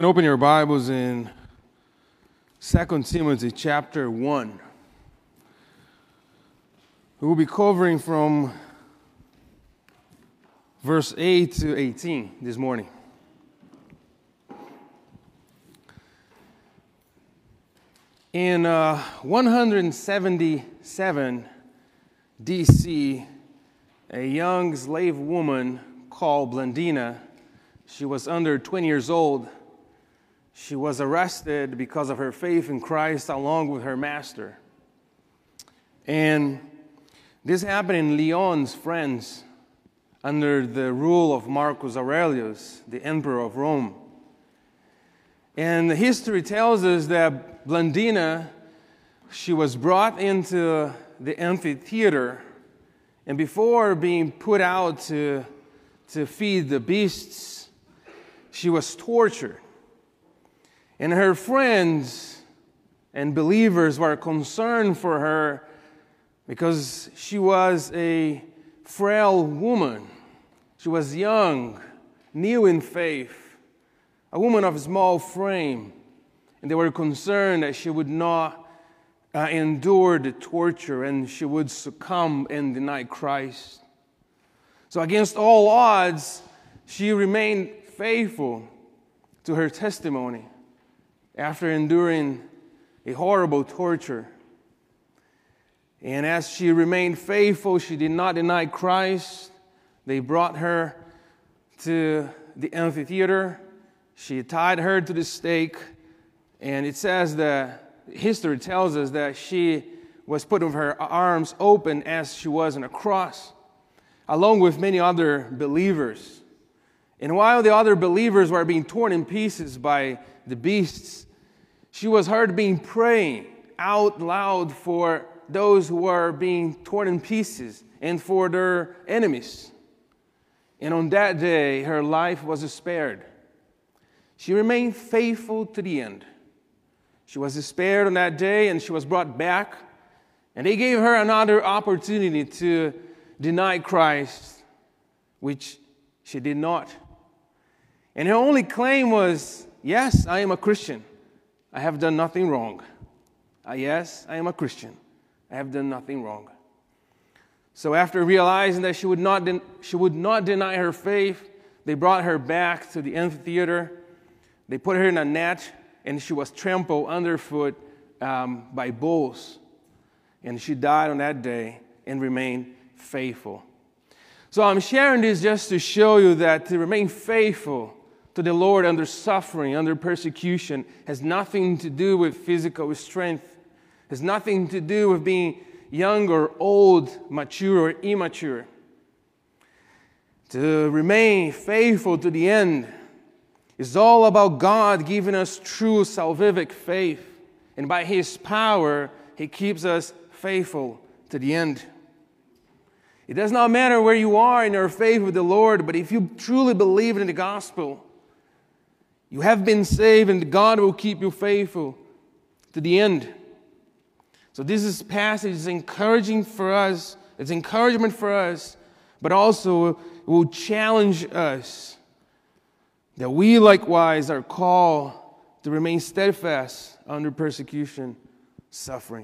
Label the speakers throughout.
Speaker 1: Open your Bibles in 2 Timothy chapter 1. We will be covering from verse 8 to 18 this morning. In 177 D.C., a young slave woman called Blandina, she was under 20 years old. She was arrested because of her faith in Christ along with her master. And this happened in Lyons, France, under the rule of Marcus Aurelius, the emperor of Rome. And the history tells us that Blandina, she was brought into the amphitheater, and before being put out to feed the beasts, she was tortured. And her friends and believers were concerned for her because she was a frail woman. She was young, new in faith, a woman of small frame. And they were concerned that she would not endure the torture and she would succumb and deny Christ. So against all odds, she remained faithful to her testimony after enduring a horrible torture. And as she remained faithful, she did not deny Christ. They brought her to the amphitheater. She tied her to the stake. And it says that history tells us that she was put with her arms open as she was on a cross, along with many other believers. And while the other believers were being torn in pieces by the beasts, she was heard being praying out loud for those who were being torn in pieces and for their enemies. And on that day, her life was spared. She remained faithful to the end. She was spared on that day and she was brought back. And they gave her another opportunity to deny Christ, which she did not. And her only claim was, yes, I am a Christian. I have done nothing wrong. Yes, I am a Christian. I have done nothing wrong. So after realizing that she would not deny her faith, they brought her back to the amphitheater. They put her in a net, and she was trampled underfoot by bulls. And she died on that day and remained faithful. So I'm sharing this just to show you that to remain faithful to the Lord under suffering, under persecution, has nothing to do with physical strength, has nothing to do with being young or old, mature or immature. To remain faithful to the end is all about God giving us true salvific faith, and by His power, He keeps us faithful to the end. It does not matter where you are in your faith with the Lord, but if you truly believe in the gospel, you have been saved, and God will keep you faithful to the end. So this passage is encouraging for us. It's encouragement for us, but also will challenge us that we likewise are called to remain steadfast under persecution, suffering.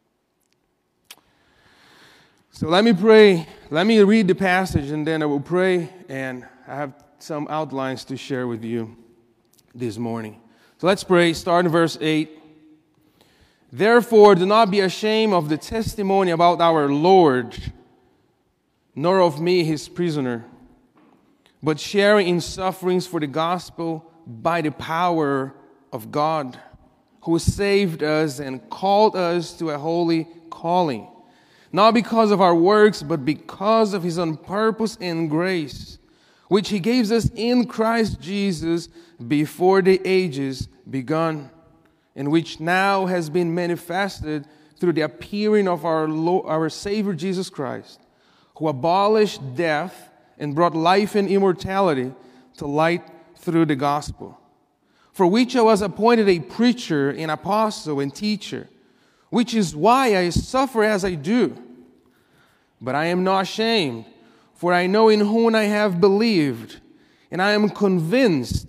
Speaker 1: So let me pray. Let me read the passage, and then I will pray, and I have some outlines to share with you this morning. So let's pray. Start in verse 8. Therefore, do not be ashamed of the testimony about our Lord, nor of me, His prisoner, but sharing in sufferings for the gospel by the power of God, who saved us and called us to a holy calling, not because of our works, but because of His own purpose and grace, which He gave us in Christ Jesus before the ages begun, and which now has been manifested through the appearing of our Savior Jesus Christ, who abolished death and brought life and immortality to light through the gospel, for which I was appointed a preacher, an apostle, and teacher, which is why I suffer as I do. But I am not ashamed, for I know in whom I have believed, and I am convinced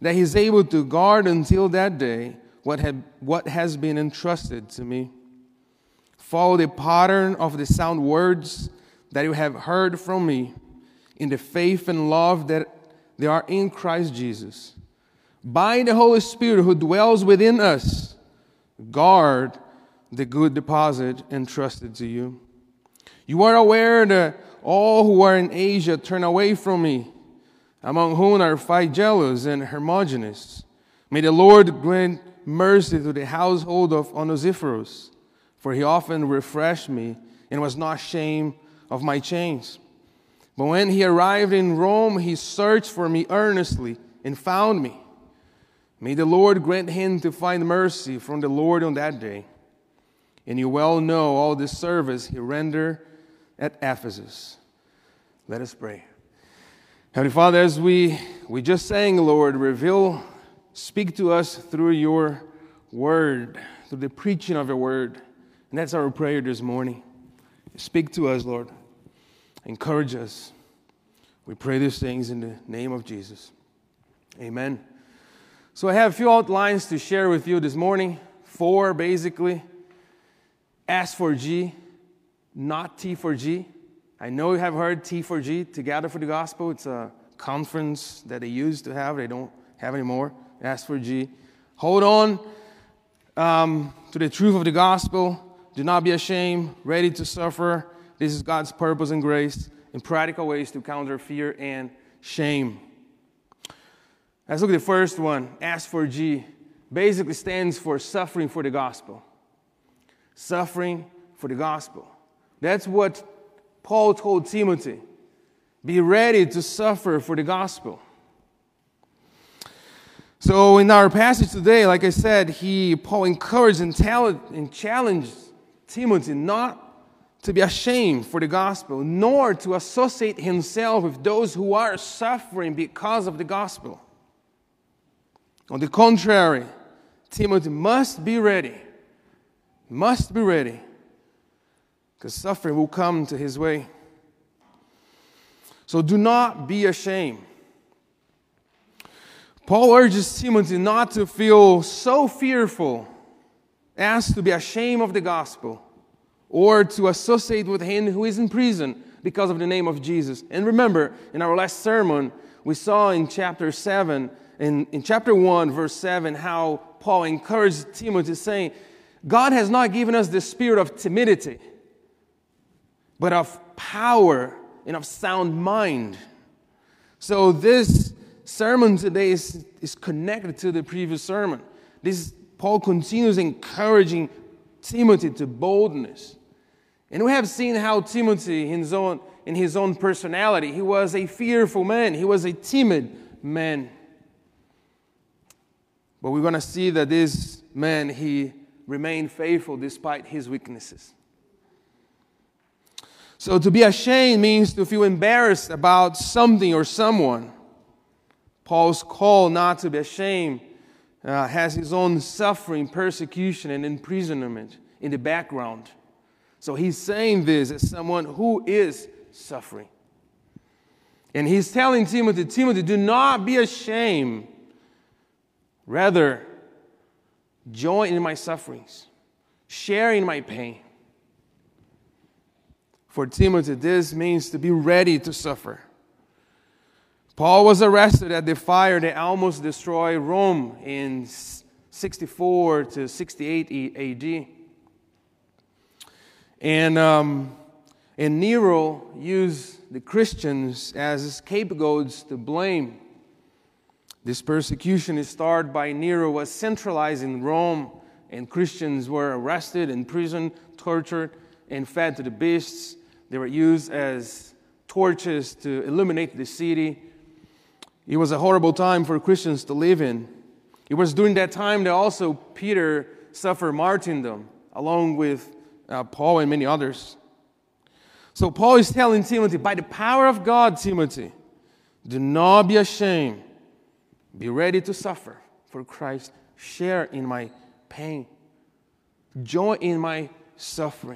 Speaker 1: that he's able to guard until that day what has been entrusted to me. Follow the pattern of the sound words that you have heard from me in the faith and love that they are in Christ Jesus. By the Holy Spirit who dwells within us, guard the good deposit entrusted to you. You are aware that all who are in Asia turn away from me, among whom are Phygelus and Hermogenes. May the Lord grant mercy to the household of Onesiphorus, for he often refreshed me and was not ashamed of my chains. But when he arrived in Rome, he searched for me earnestly and found me. May the Lord grant him to find mercy from the Lord on that day. And you well know all the service he rendered at Ephesus. Let us pray. Heavenly Father, as we just sang, Lord, speak to us through your word, through the preaching of your word. And that's our prayer this morning. Speak to us, Lord. Encourage us. We pray these things in the name of Jesus. Amen. So I have a few outlines to share with you this morning. 4, basically. S for G, not T for G. I know you have heard T for G, Together for the Gospel. It's a conference that they used to have. They don't have anymore. S for G. Hold on to the truth of the gospel. Do not be ashamed. Ready to suffer. This is God's purpose and grace in practical ways to counter fear and shame. Let's look at the first one. S for G. Basically stands for suffering for the gospel. Suffering for the gospel. That's what Paul told Timothy. Be ready to suffer for the gospel. So in our passage today, like I said, Paul encouraged and challenged Timothy not to be ashamed for the gospel, nor to associate himself with those who are suffering because of the gospel. On the contrary, Timothy must be ready. Must be ready. Because suffering will come to his way. So do not be ashamed. Paul urges Timothy not to feel so fearful as to be ashamed of the gospel or to associate with him who is in prison because of the name of Jesus. And remember, in our last sermon, we saw in chapter 7, in chapter 1, verse 7, how Paul encouraged Timothy saying, God has not given us the spirit of timidity, but of power and of sound mind. So this sermon today is connected to the previous sermon. Paul continues encouraging Timothy to boldness. And we have seen how Timothy, in his own personality, he was a fearful man. He was a timid man. But we're going to see that this man, he remained faithful despite his weaknesses. So to be ashamed means to feel embarrassed about something or someone. Paul's call not to be ashamed has his own suffering, persecution, and imprisonment in the background. So he's saying this as someone who is suffering. And he's telling Timothy, do not be ashamed. Rather, join in my sufferings. Share in my pain. For Timothy, this means to be ready to suffer. Paul was arrested at the fire that almost destroyed Rome in 64 to 68 AD. And Nero used the Christians as scapegoats to blame. This persecution started by Nero was centralized in Rome, and Christians were arrested, imprisoned, tortured, and fed to the beasts. They were used as torches to illuminate the city. It was a horrible time for Christians to live in. It was during that time that also Peter suffered martyrdom, along with Paul and many others. So Paul is telling Timothy, by the power of God, Timothy, do not be ashamed. Be ready to suffer for Christ. Share in my pain. Join in my suffering.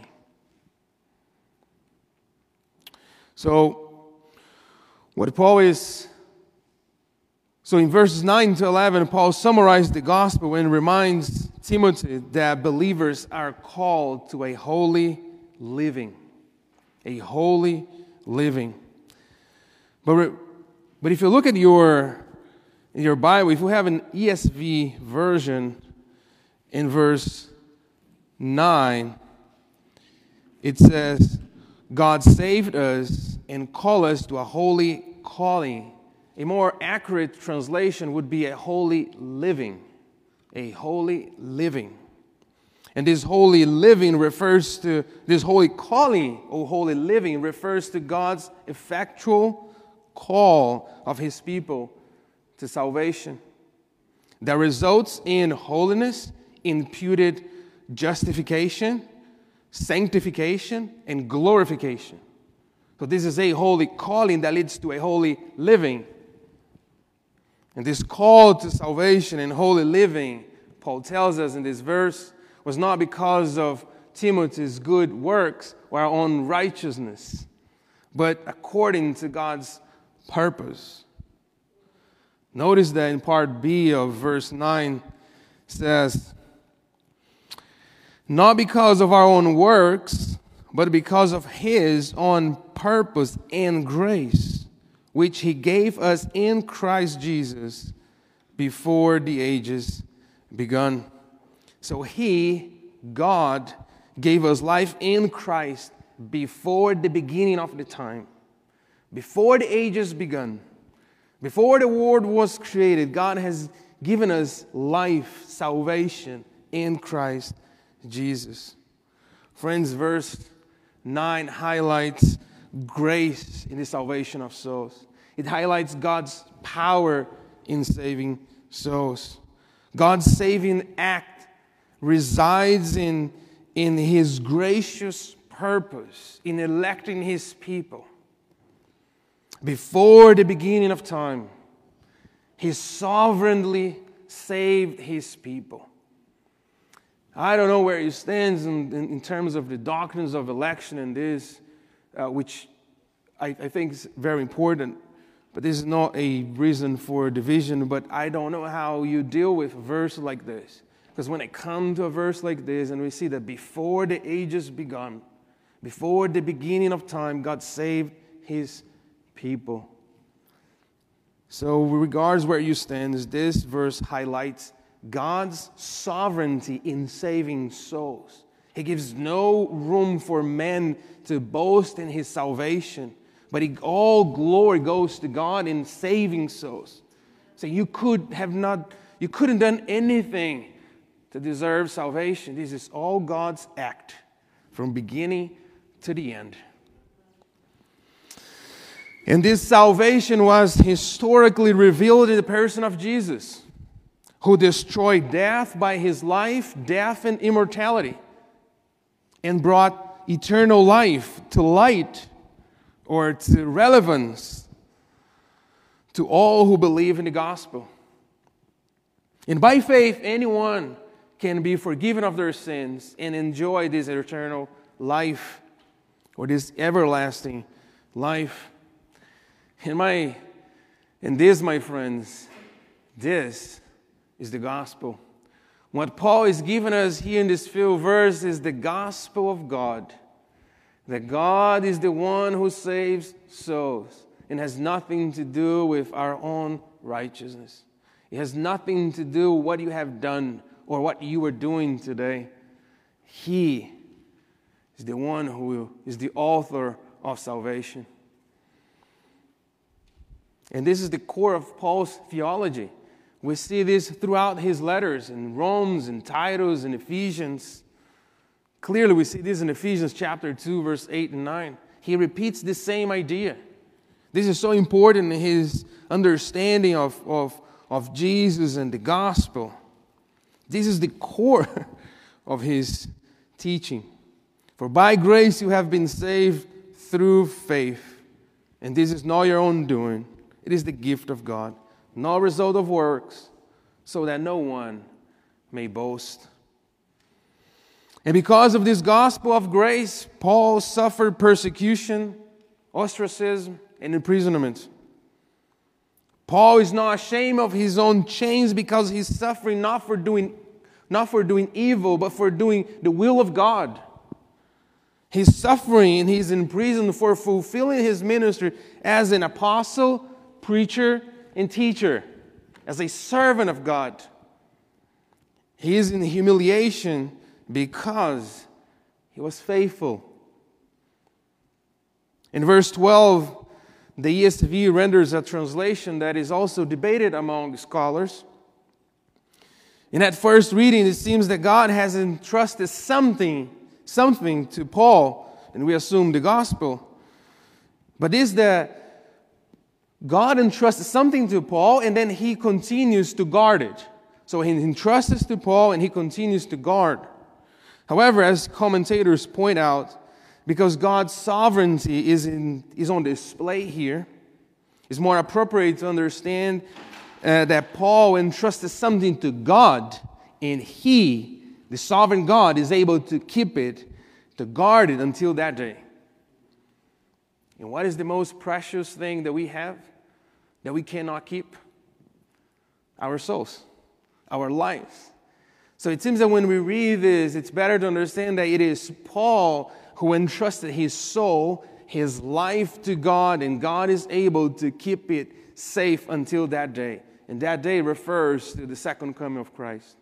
Speaker 1: So, what Paul is So in verses 9 to 11, Paul summarized the gospel and reminds Timothy that believers are called to a holy living. A holy living. But if you look at your Bible, if you have an ESV version, in verse 9, it says, God saved us and called us to a holy calling. A more accurate translation would be a holy living. A holy living. And this holy living refers to, this holy calling or holy living refers to God's effectual call of His people to salvation that results in holiness, imputed justification, sanctification, and glorification. So this is a holy calling that leads to a holy living. And this call to salvation and holy living, Paul tells us in this verse, was not because of Timothy's good works or our own righteousness, but according to God's purpose. Notice that in part B of verse 9 says, not because of our own works, but because of His own purpose and grace, which He gave us in Christ Jesus before the ages begun. So He, God, gave us life in Christ before the beginning of the time. Before the ages begun. Before the world was created, God has given us life, salvation in Christ Jesus. Friends, verse 9 highlights grace in the salvation of souls. It highlights God's power in saving souls. God's saving act resides in His gracious purpose in electing His people. Before the beginning of time, He sovereignly saved His people. I don't know where He stands in terms of the doctrines of election and this, which I think is very important. But this is not a reason for division, but I don't know how you deal with a verse like this. Because when I come to a verse like this and we see that before the ages begun, before the beginning of time, God saved His people. So regardless where you stand, this verse highlights God's sovereignty in saving souls. He gives no room for men to boast in His salvation, but all glory goes to God in saving souls. So you couldn't done anything to deserve salvation. This is all God's act from beginning to the end. And this salvation was historically revealed in the person of Jesus, who destroyed death by His life, death and immortality, and brought eternal life to light or to relevance to all who believe in the gospel. And by faith, anyone can be forgiven of their sins and enjoy this eternal life or this everlasting life. And this, my friends, this is the gospel. What Paul is giving us here in this few verses is the gospel of God. That God is the one who saves souls and has nothing to do with our own righteousness. It has nothing to do with what you have done or what you are doing today. He is the one who is the author of salvation. And this is the core of Paul's theology. We see this throughout his letters in Romans and Titus and Ephesians. Clearly, we see this in Ephesians chapter 2, verse 8 and 9. He repeats the same idea. This is so important in his understanding of Jesus and the gospel. This is the core of his teaching. For by grace you have been saved through faith. And this is not your own doing. It is the gift of God, no result of works, so that no one may boast. And because of this gospel of grace, Paul suffered persecution, ostracism, and imprisonment. Paul is not ashamed of his own chains because he's suffering not for doing evil, but for doing the will of God. He's suffering and he's in prison for fulfilling his ministry as an apostle, preacher, and teacher, as a servant of God. He is in humiliation because he was faithful. In verse 12, the ESV renders a translation that is also debated among scholars. In that first reading, it seems that God has entrusted something to Paul, and we assume the gospel. But is that God entrusts something to Paul, and then he continues to guard it. So he entrusts it to Paul, and he continues to guard. However, as commentators point out, because God's sovereignty is on display here, it's more appropriate to understand that Paul entrusted something to God, and he, the sovereign God, is able to keep it, to guard it until that day. And what is the most precious thing that we have that we cannot keep? Our souls, our lives. So it seems that when we read this, it's better to understand that it is Paul who entrusted his soul, his life to God, and God is able to keep it safe until that day. And that day refers to the second coming of Christ.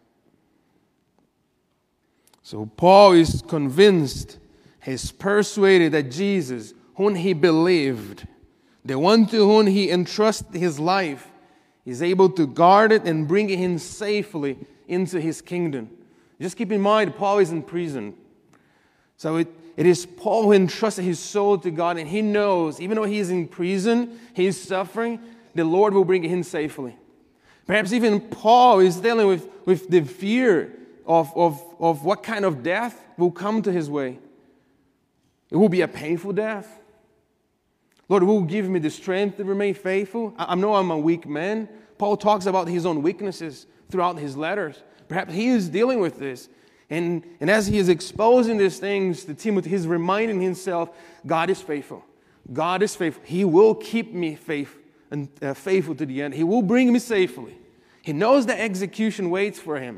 Speaker 1: So Paul is convinced, he's persuaded that Jesus, whom he believed, the one to whom he entrusted his life, is able to guard it and bring him safely into his kingdom. Just keep in mind, Paul is in prison. So it is Paul who entrusted his soul to God, and he knows, even though he is in prison, he is suffering, the Lord will bring him safely. Perhaps even Paul is dealing with the fear of what kind of death will come to his way. It will be a painful death. Lord, will give me the strength to remain faithful. I know I'm a weak man. Paul talks about his own weaknesses throughout his letters. Perhaps he is dealing with this. And as he is exposing these things to Timothy, he's reminding himself, God is faithful. God is faithful. He will keep me faithful to the end. He will bring me safely. He knows that execution waits for him.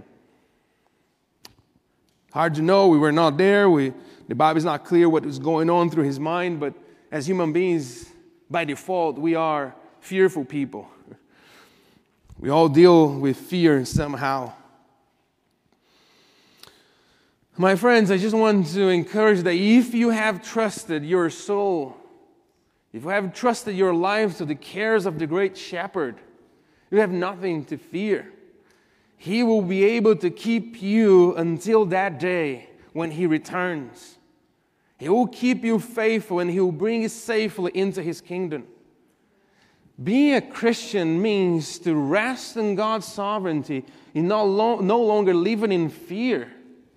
Speaker 1: Hard to know. We were not there. The Bible is not clear what was going on through his mind, but as human beings, by default, we are fearful people. We all deal with fear somehow. My friends, I just want to encourage that if you have trusted your soul, if you have trusted your life to the cares of the great shepherd, you have nothing to fear. He will be able to keep you until that day when he returns. He will keep you faithful and he will bring you safely into his kingdom. Being a Christian means to rest in God's sovereignty and no longer living in fear.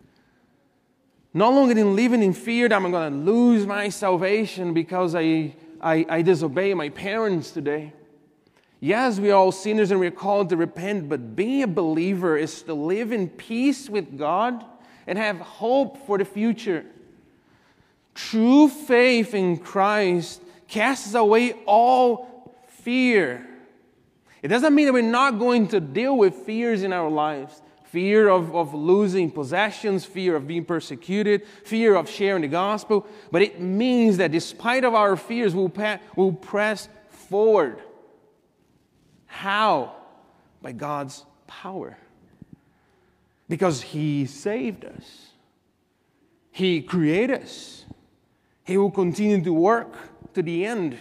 Speaker 1: No longer living in fear that I'm going to lose my salvation because I disobey my parents today. Yes, we are all sinners and we're called to repent, but being a believer is to live in peace with God and have hope for the future. True faith in Christ casts away all fear. It doesn't mean that we're not going to deal with fears in our lives. Fear of losing possessions, fear of being persecuted, fear of sharing the gospel. But it means that despite of our fears, we'll press forward. How? By God's power. Because He saved us. He created us. He will continue to work to the end.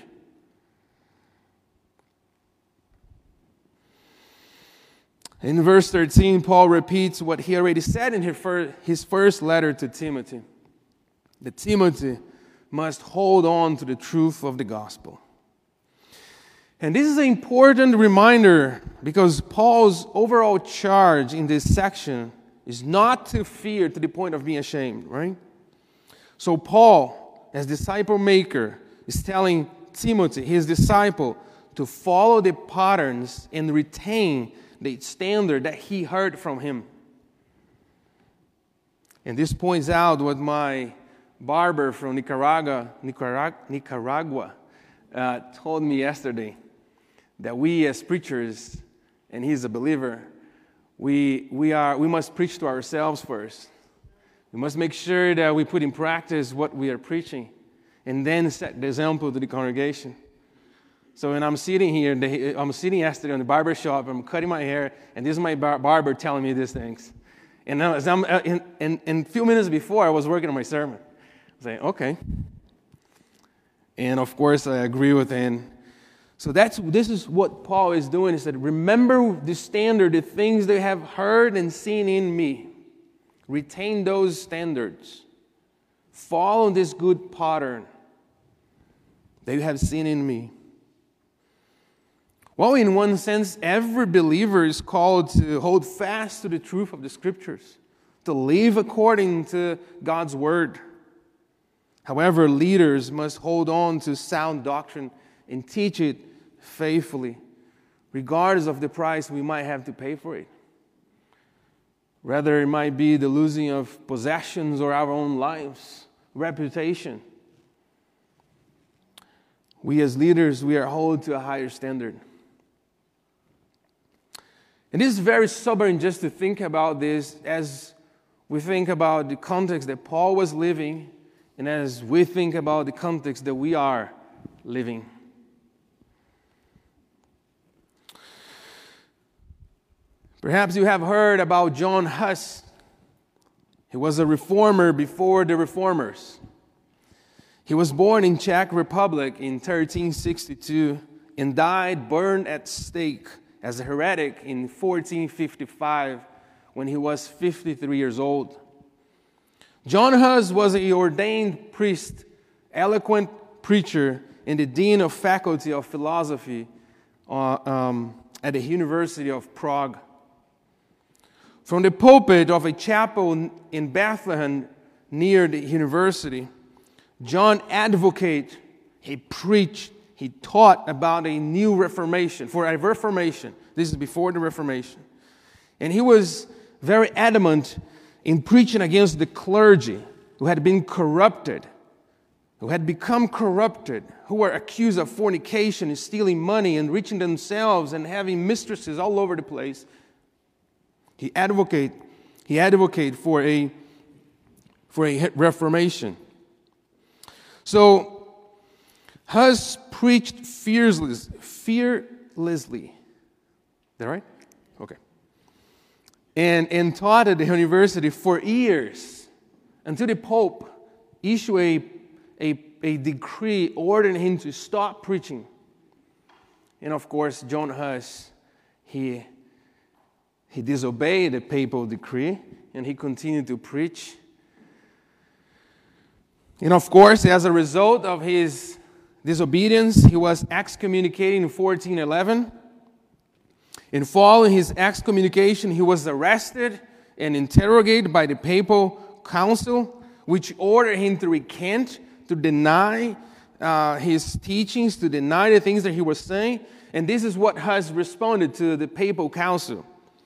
Speaker 1: In verse 13, Paul repeats what he already said in his first letter to Timothy. That Timothy must hold on to the truth of the gospel. And this is an important reminder because Paul's overall charge in this section is not to fear to the point of being ashamed, right? So Paul, as disciple maker, is telling Timothy, his disciple, to follow the patterns and retain the standard that he heard from him. And this points out what my barber from Nicaragua told me yesterday. that we as preachers, and he's a believer, we must preach to ourselves first. We must make sure that we put in practice what we are preaching, and then set the example to the congregation. So when I'm sitting here, I'm sitting yesterday in the barber shop, I'm cutting my hair, and this is my barber telling me these things. And as a few minutes before, I was working on my sermon. I was saying, okay. And of course, I agree with him. So this is what Paul is doing. He said, remember the standard, the things they have heard and seen in me. Retain those standards. Follow this good pattern that you have seen in me. Well, in one sense, every believer is called to hold fast to the truth of the Scriptures, to live according to God's Word. However, leaders must hold on to sound doctrine and teach it faithfully, regardless of the price we might have to pay for it. Rather, it might be the losing of possessions or our own lives, reputation. We as leaders, we are held to a higher standard. It is very sobering just to think about this as we think about the context that Paul was living and as we think about the context that we are living. Perhaps you have heard about John Huss. He was a reformer before the reformers. He was born in Czech Republic in 1362 and died burned at stake as a heretic in 1455 when he was 53 years old. John Huss was an ordained priest, eloquent preacher, and the dean of faculty of philosophy at the University of Prague. From the pulpit of a chapel in Bethlehem near the university, John advocated, he preached, he taught about a new reformation, for a reformation. This is before the Reformation. And he was very adamant in preaching against the clergy who had been corrupted, who had become corrupted, who were accused of fornication and stealing money, enriching themselves and having mistresses all over the place. He advocated for a reformation. So Huss preached fearlessly. Is that right? Okay. And taught at the university for years until the Pope issued a decree ordering him to stop preaching. And of course, John Huss, he disobeyed the papal decree and he continued to preach. And of course, as a result of his disobedience, he was excommunicated in 1411. And following his excommunication, he was arrested and interrogated by the papal council, which ordered him to recant, to deny his teachings, to deny the things that he was saying. And this is what Huss responded to the papal council.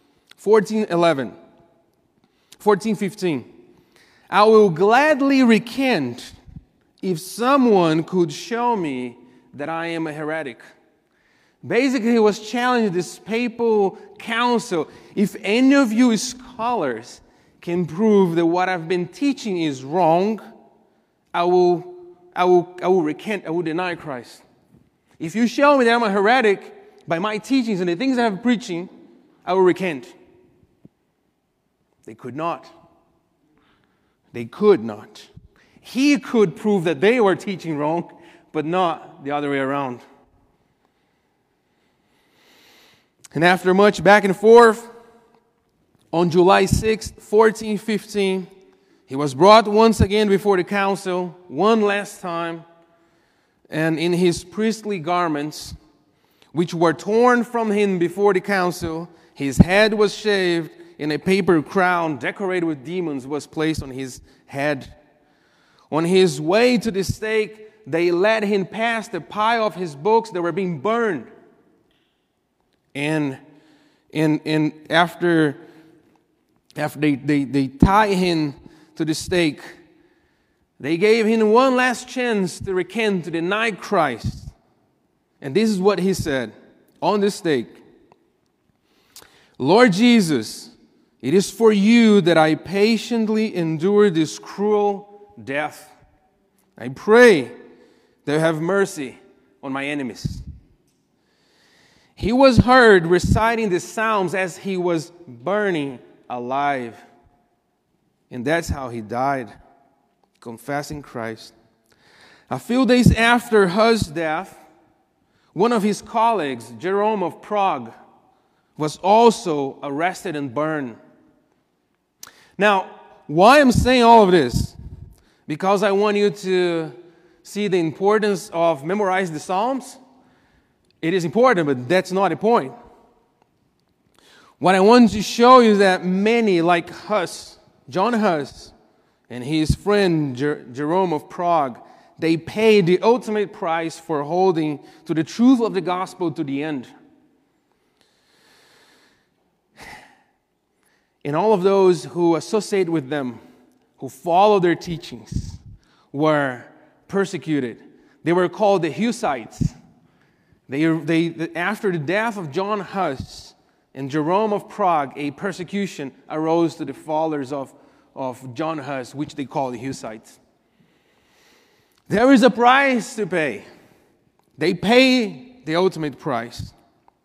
Speaker 1: 1415. I will gladly recant if someone could show me that I am a heretic. Basically, he was challenging this papal council. If any of you scholars can prove that what I've been teaching is wrong, I will recant, I will deny Christ. If you show me that I'm a heretic by my teachings and the things I have preaching, I will recant. They could not. They could not. He could prove that they were teaching wrong, but not the other way around. And after much back and forth, on July 6, 1415, he was brought once again before the council, one last time, and in his priestly garments, which were torn from him before the council, his head was shaved, and a paper crown decorated with demons was placed on his head. On his way to the stake, they led him past the pile of his books that were being burned. And after they tied him to the stake, they gave him one last chance to recant, to deny Christ. And this is what he said. on the stake. Lord Jesus, it is for you that I patiently endure this cruel death. I pray that you have mercy on my enemies. He was heard reciting the Psalms as he was burning alive. And that's how he died, confessing Christ. A few days after Huss's death, one of his colleagues, Jerome of Prague, was also arrested and burned. Now, why I'm saying all of this? Because I want you to see the importance of memorizing the Psalms. It is important, but that's not the point. What I want to show you is that many, like Huss, John Huss, and his friend Jerome of Prague, they paid the ultimate price for holding to the truth of the gospel to the end. And all of those who associate with them, who follow their teachings, were persecuted. They were called the Hussites. After the death of John Huss and Jerome of Prague, a persecution arose to the followers of John Huss, which they call the Hussites. There is a price to pay. They pay the ultimate price.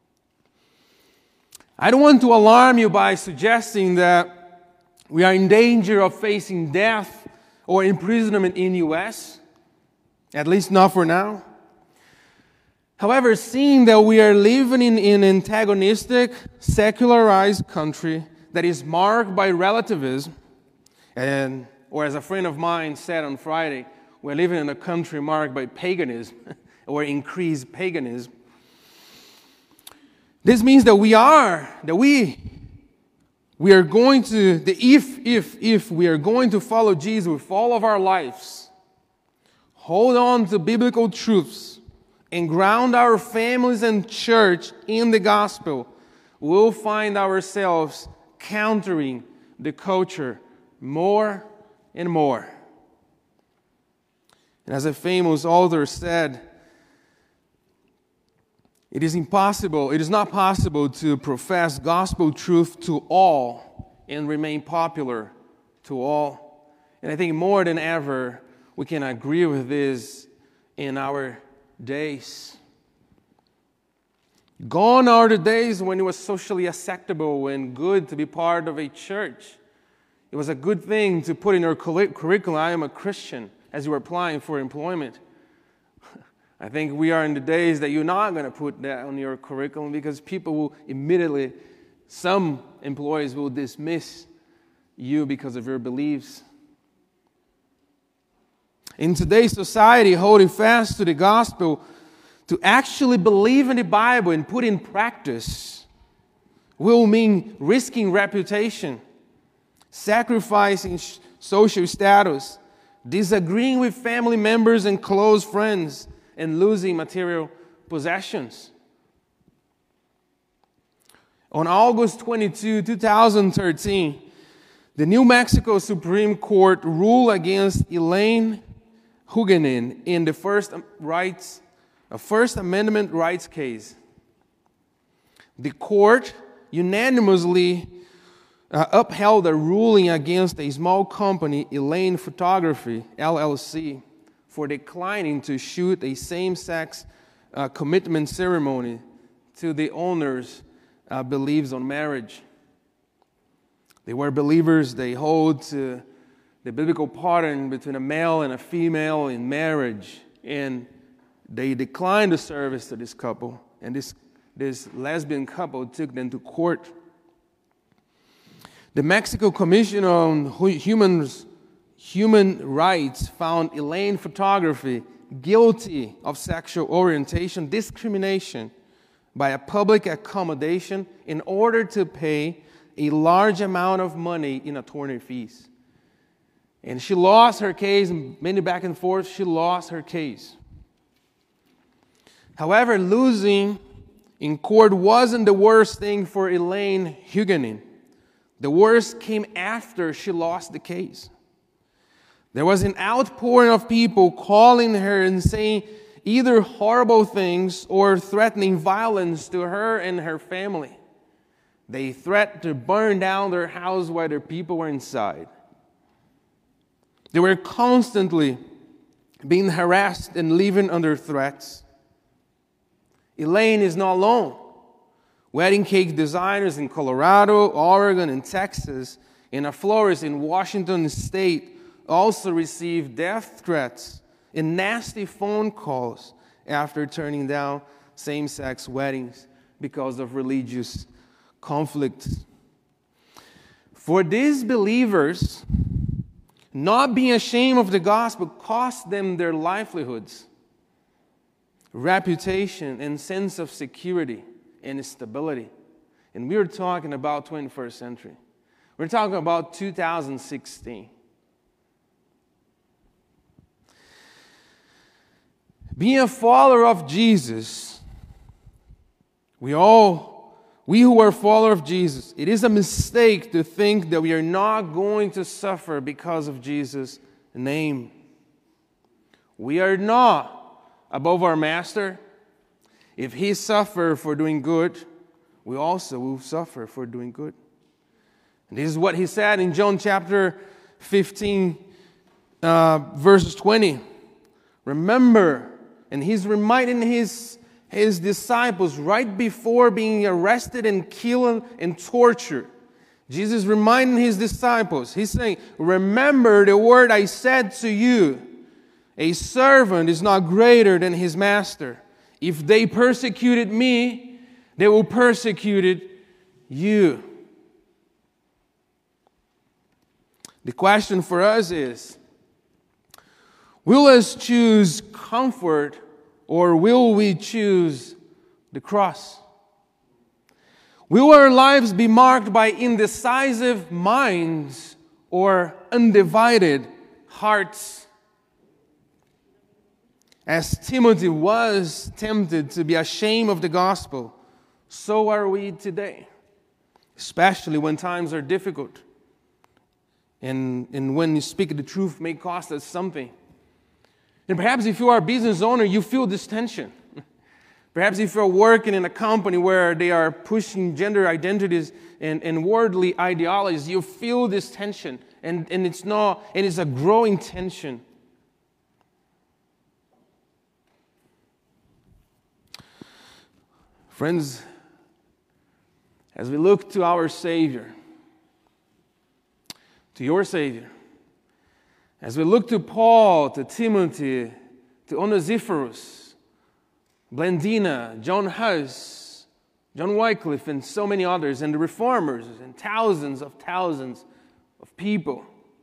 Speaker 1: I don't want to alarm you by suggesting that we are in danger of facing death or imprisonment in the U.S., at least not for now. However, seeing that we are living in an antagonistic, secularized country that is marked by relativism, or as a friend of mine said on Friday, we're living in a country marked by paganism, or increased paganism. This means that we are going to, if we are going to follow Jesus with all of our lives, hold on to biblical truths, and ground our families and church in the gospel, we'll find ourselves countering the culture more and more. And as a famous author said, it is not possible to profess gospel truth to all and remain popular to all. And I think more than ever, we can agree with this in our days. Gone are the days when it was socially acceptable and good to be part of a church. It was a good thing to put in your curriculum, I am a Christian, as you were applying for employment. I think we are in the days that you're not going to put that on your curriculum because people will immediately, some employees will dismiss you because of your beliefs. In today's society, holding fast to the gospel, to actually believe in the Bible and put in practice, will mean risking reputation, sacrificing social status, disagreeing with family members and close friends, and losing material possessions. On August 22, 2013, the New Mexico Supreme Court ruled against Elaine Huguenin in the First Amendment rights case. The court unanimously upheld a ruling against a small company, Elaine Photography, LLC, for declining to shoot a same-sex commitment ceremony to the owner's beliefs on marriage. They were believers. They hold to the biblical pattern between a male and a female in marriage, and they declined the service to this couple, and this lesbian couple took them to court. The Mexico Commission on Human Rights found Elaine Photography guilty of sexual orientation discrimination by a public accommodation in order to pay a large amount of money in attorney fees. And she lost her case, many back and forth, she lost her case. However, losing in court wasn't the worst thing for Elaine Huguenin. The worst came after she lost the case. There was an outpouring of people calling her and saying either horrible things or threatening violence to her and her family. They threatened to burn down their house while their people were inside. They were constantly being harassed and living under threats. Elaine is not alone. Wedding cake designers in Colorado, Oregon, and Texas, and a florist in Washington State also received death threats and nasty phone calls after turning down same-sex weddings because of religious conflicts. For these believers, not being ashamed of the gospel cost them their livelihoods, reputation, and sense of security and stability. And we're talking about 21st century. We're talking about 2016. Being a follower of Jesus, we who are followers of Jesus, it is a mistake to think that we are not going to suffer because of Jesus' name. We are not above our Master. If He suffered for doing good, we also will suffer for doing good. And this is what He said in John chapter 15, verse 20. Remember, and He's reminding His disciples right before being arrested and killed and tortured. Jesus reminding His disciples. He's saying, remember the word I said to you. A servant is not greater than his master. If they persecuted me, they will persecute you. The question for us is, will us choose comfort or will we choose the cross? Will our lives be marked by indecisive minds or undivided hearts? As Timothy was tempted to be ashamed of the gospel, so are we today, especially when times are difficult and when you speak the truth may cost us something. And perhaps if you are a business owner, you feel this tension. Perhaps if you're working in a company where they are pushing gender identities and worldly ideologies, you feel this tension, and it's a growing tension. Friends, as we look to our Savior, to your Savior, as we look to Paul, to Timothy, to Onesiphorus, Blandina, John Huss, John Wycliffe, and so many others, and the Reformers, and thousands of people,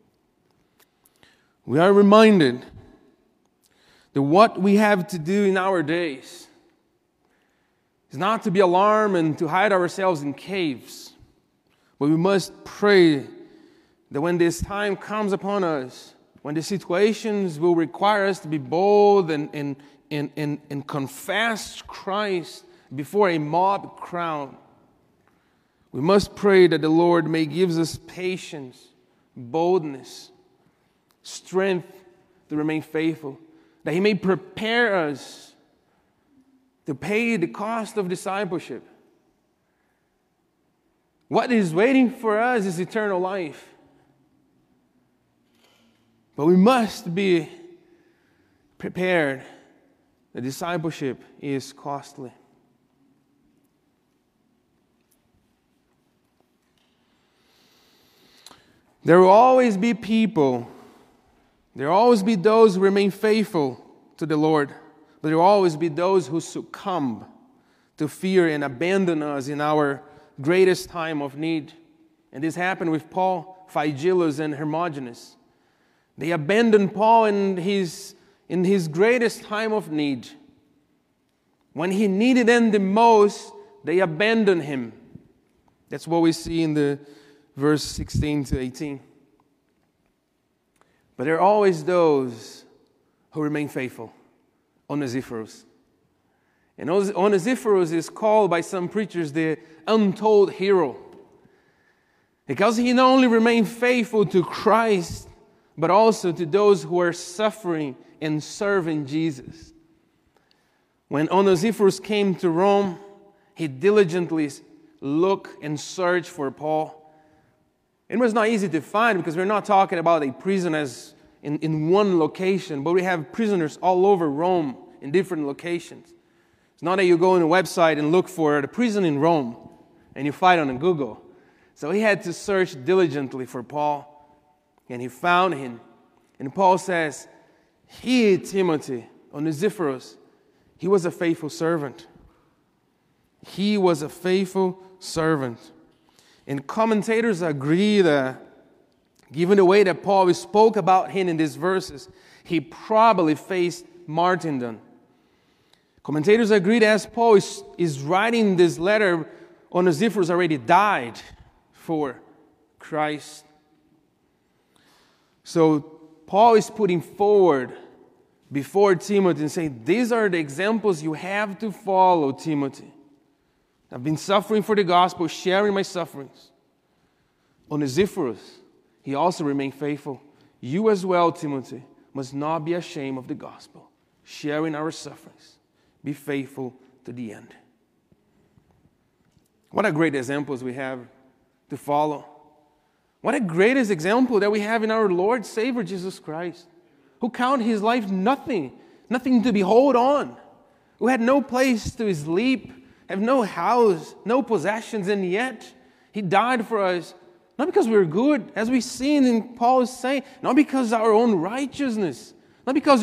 Speaker 1: we are reminded that what we have to do in our days is not to be alarmed and to hide ourselves in caves, but we must pray that when this time comes upon us, when the situations will require us to be bold and confess Christ before a mob crowd, we must pray that the Lord may give us patience, boldness, strength to remain faithful, that He may prepare us to pay the cost of discipleship. What is waiting for us is eternal life. But we must be prepared. The discipleship is costly. There will always be people, there will always be those who remain faithful to the Lord, but there will always be those who succumb to fear and abandon us in our greatest time of need. And this happened with Paul, Phygellus, and Hermogenes. They abandoned Paul in his greatest time of need. When he needed them the most, they abandoned him. That's what we see in the verse 16 to 18. But there are always those who remain faithful. Onesiphorus. And Onesiphorus is called by some preachers the untold hero, because he not only remained faithful to Christ, but also to those who are suffering and serving Jesus. When Onesiphorus came to Rome, he diligently looked and searched for Paul. It was not easy to find because we're not talking about a prison as in one location, but we have prisoners all over Rome in different locations. It's not that you go on a website and look for the prison in Rome and you find it on Google. So he had to search diligently for Paul, and he found him. And Paul says, he, Timothy, Onesiphorus, he was a faithful servant. He was a faithful servant. And commentators agree that, given the way that Paul spoke about him in these verses, he probably faced martyrdom. Commentators agree that as Paul is writing this letter, Onesiphorus already died for Christ. So Paul is putting forward before Timothy and saying, these are the examples you have to follow, Timothy. I've been suffering for the gospel, sharing my sufferings. Onesiphorus, he also remained faithful. You as well, Timothy, must not be ashamed of the gospel, sharing our sufferings. Be faithful to the end. What a great examples we have to follow. What a greatest example that we have in our Lord Savior Jesus Christ, who counted his life nothing to behold on, who had no place to sleep, have no house, no possessions, and yet he died for us, not because we were good, as we see in Paul's saying, not because of our own righteousness, not because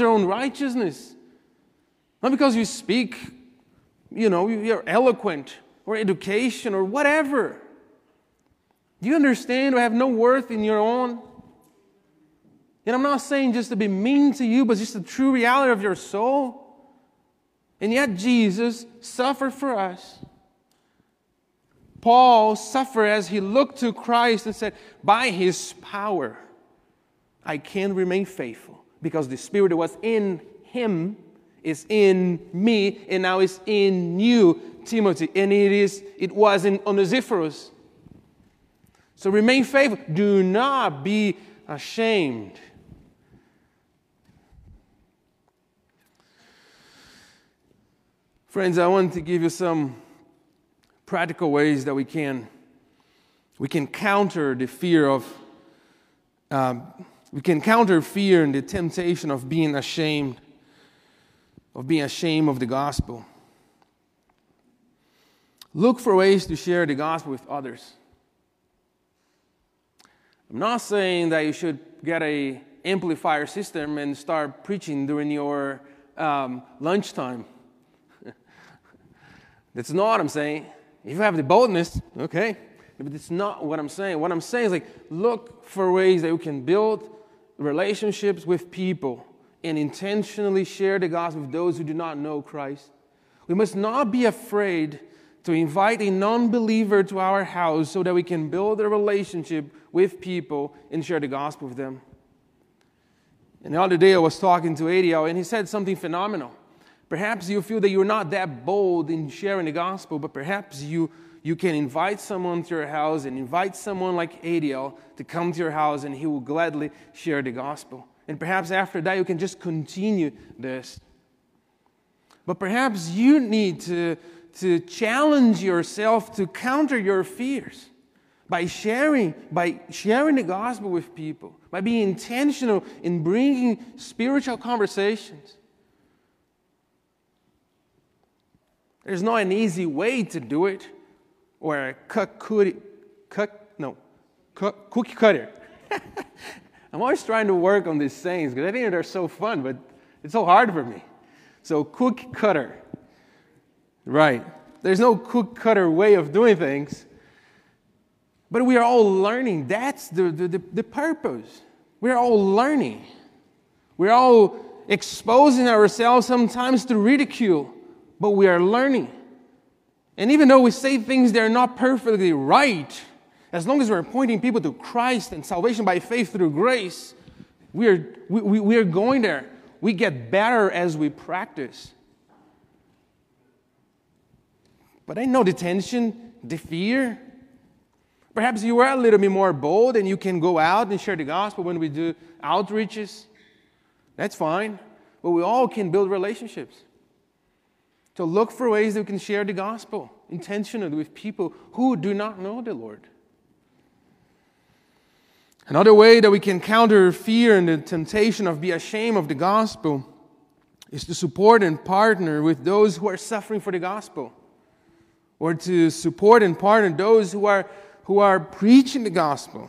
Speaker 1: you speak, you're eloquent, or education, or whatever. Do you understand? We have no worth in your own. And I'm not saying just to be mean to you, but just the true reality of your soul. And yet Jesus suffered for us. Paul suffered as he looked to Christ and said, by his power, I can remain faithful, because the Spirit that was in him is in me, and now is in you, Timothy. And it was in Onesiphorus. So remain faithful. Do not be ashamed. Friends, I want to give you some practical ways that we can counter the fear of fear and the temptation of being ashamed of the gospel. Look for ways to share the gospel with others. I'm not saying that you should get an amplifier system and start preaching during your lunchtime. That's not what I'm saying. If you have the boldness, okay. But it's not what I'm saying. What I'm saying is look for ways that you can build relationships with people and intentionally share the gospel with those who do not know Christ. We must not be afraid to invite a non-believer to our house so that we can build a relationship with people and share the gospel with them. And the other day I was talking to Adiel, and he said something phenomenal. Perhaps you feel that you're not that bold in sharing the gospel, but perhaps you can invite someone to your house and invite someone like Adiel to come to your house, and he will gladly share the gospel. And perhaps after that you can just continue this. But perhaps you need to challenge yourself to counter your fears by sharing the gospel with people, by being intentional in bringing spiritual conversations. There's not an easy way to do it, or a cookie cutter. I'm always trying to work on these sayings because I think they're so fun, but it's so hard for me. So cookie cutter. Right. There's no cookie cutter way of doing things. But we are all learning. That's the purpose. We're all learning. We're all exposing ourselves sometimes to ridicule, but we are learning. And even though we say things that are not perfectly right, as long as we're pointing people to Christ and salvation by faith through grace, we are going there. We get better as we practice. But I know the tension, the fear. Perhaps you are a little bit more bold and you can go out and share the gospel when we do outreaches. That's fine. But we all can build relationships. to look for ways that we can share the gospel intentionally with people who do not know the Lord. Another way that we can counter fear and the temptation of being ashamed of the gospel is to support and partner with those who are suffering for the gospel, or to support and partner those who are preaching the gospel.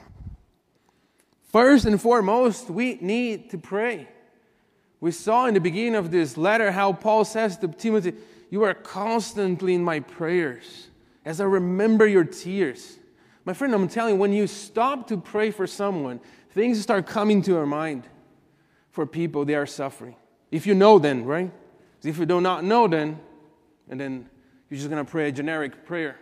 Speaker 1: First and foremost, we need to pray. We saw in the beginning of this letter how Paul says to Timothy, "You are constantly in my prayers as I remember your tears." My friend, I'm telling you, when you stop to pray for someone, things start coming to your mind for people they are suffering. If you know then, right? If you do not know then, and then you're just going to pray a generic prayer.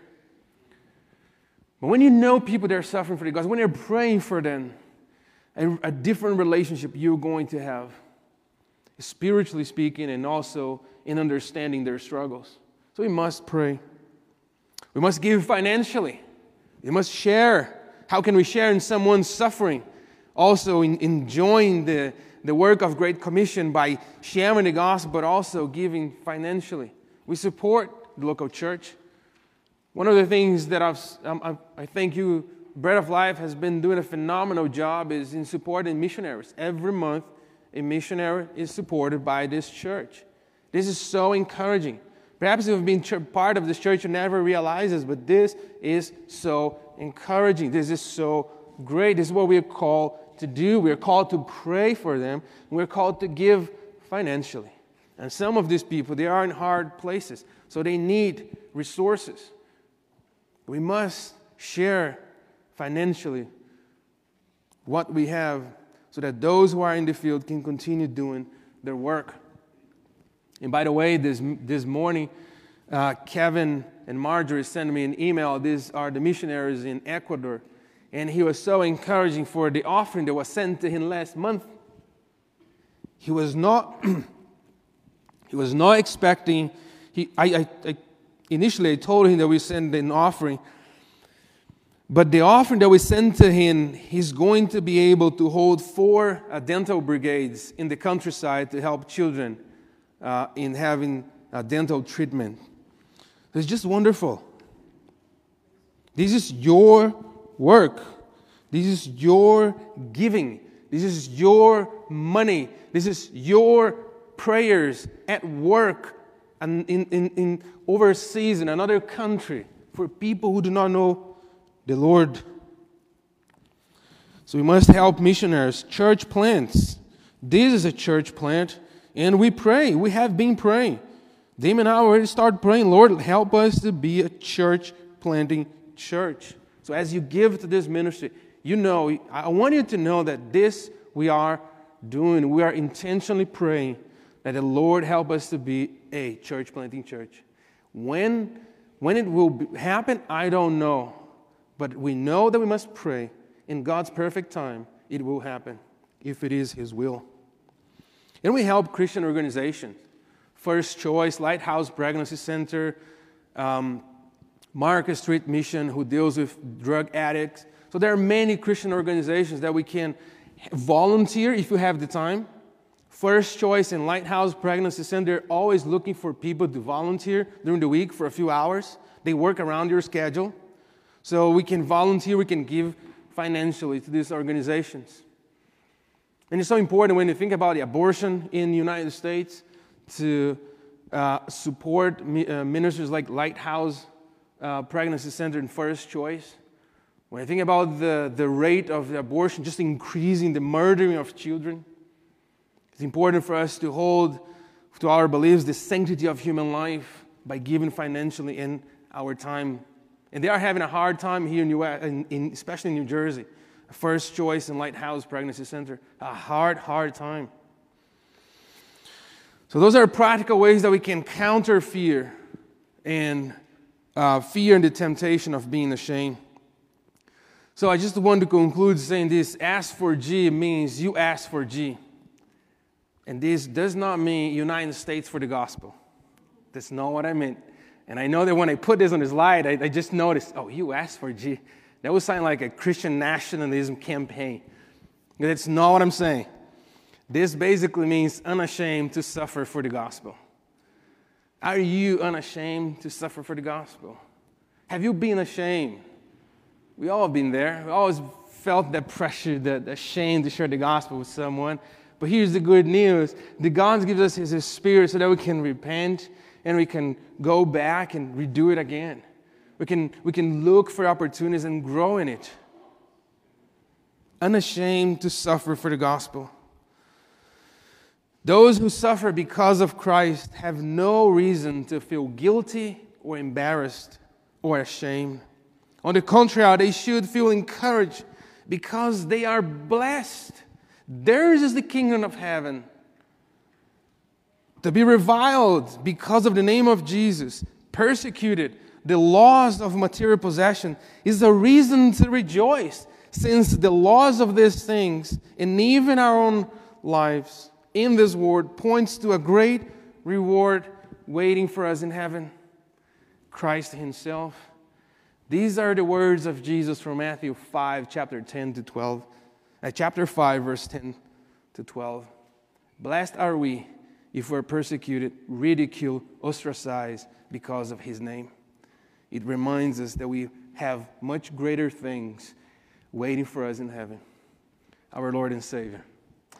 Speaker 1: But when you know people that are suffering for the gospel, when you're praying for them, a different relationship you're going to have, spiritually speaking, and also in understanding their struggles. So we must pray. We must give financially. We must share. How can we share in someone's suffering? Also in enjoying the work of Great Commission by sharing the gospel, but also giving financially. We support the local church. One of the things that I think Bread of Life has been doing a phenomenal job is in supporting missionaries. Every month, a missionary is supported by this church. This is so encouraging. Perhaps if you've been part of this church, you never realize this, but this is so encouraging. This is so great. This is what we are called to do. We are called to pray for them. We're called to give financially. And some of these people, they are in hard places, so they need resources. We must share financially what we have so that those who are in the field can continue doing their work. And by the way, this morning, Kevin and Marjorie sent me an email. These are the missionaries in Ecuador. And he was so encouraging for the offering that was sent to him last month. He was not expecting. Initially I told him that we send an offering. But the offering that we sent to him, he's going to be able to hold 4 dental brigades in the countryside to help children in having dental treatment. It's just wonderful. This is your work. This is your giving. This is your money. This is your prayers at work and in overseas in another country for people who do not know the Lord. So we must help missionaries, church plants. This is a church plant, and we pray. We have been praying. Damon and I already started praying, Lord, help us to be a church planting church. So as you give to this ministry, I want you to know that this we are doing. We are intentionally praying that the Lord help us to be a church planting church. When it will happen, I don't know. But we know that we must pray. In God's perfect time, it will happen, if it is His will. And we help Christian organizations. First Choice, Lighthouse Pregnancy Center, Market Street Mission, who deals with drug addicts. So there are many Christian organizations that we can volunteer if you have the time. First Choice and Lighthouse Pregnancy Center are always looking for people to volunteer during the week for a few hours. They work around your schedule. So we can volunteer, we can give financially to these organizations. And it's so important when you think about the abortion in the United States to support ministers like Lighthouse Pregnancy Center and First Choice. When I think about the rate of the abortion just increasing, the murdering of children, it's important for us to hold to our beliefs the sanctity of human life by giving financially in our time. And they are having a hard time here in U.S., especially in New Jersey. First Choice and Lighthouse Pregnancy Center. A hard time. So those are practical ways that we can counter fear and the temptation of being ashamed. So I just want to conclude saying this. Ask for G means you ask for G. And this does not mean United States for the gospel. That's not what I meant. And I know that when I put this on the slide, I just noticed, you asked for G. That would sound like a Christian nationalism campaign. That's not what I'm saying. This basically means unashamed to suffer for the gospel. Are you unashamed to suffer for the gospel? Have you been ashamed? We all have been there. We always felt that pressure, that shame to share the gospel with someone. But here's the good news. The God gives us His Spirit so that we can repent and we can go back and redo it again. We can look for opportunities and grow in it. Unashamed to suffer for the gospel. Those who suffer because of Christ have no reason to feel guilty or embarrassed or ashamed. On the contrary, they should feel encouraged because they are blessed. Theirs is the kingdom of heaven. To be reviled because of the name of Jesus, persecuted, the loss of material possession is a reason to rejoice, since the loss of these things, and even our own lives in this world, points to a great reward waiting for us in heaven. Christ Himself. These are the words of Jesus from Matthew 5, chapter 10 to 12. Chapter 5, verse 10 to 12. Blessed are we if we're persecuted, ridiculed, ostracized because of His name. It reminds us that we have much greater things waiting for us in heaven. Our Lord and Savior.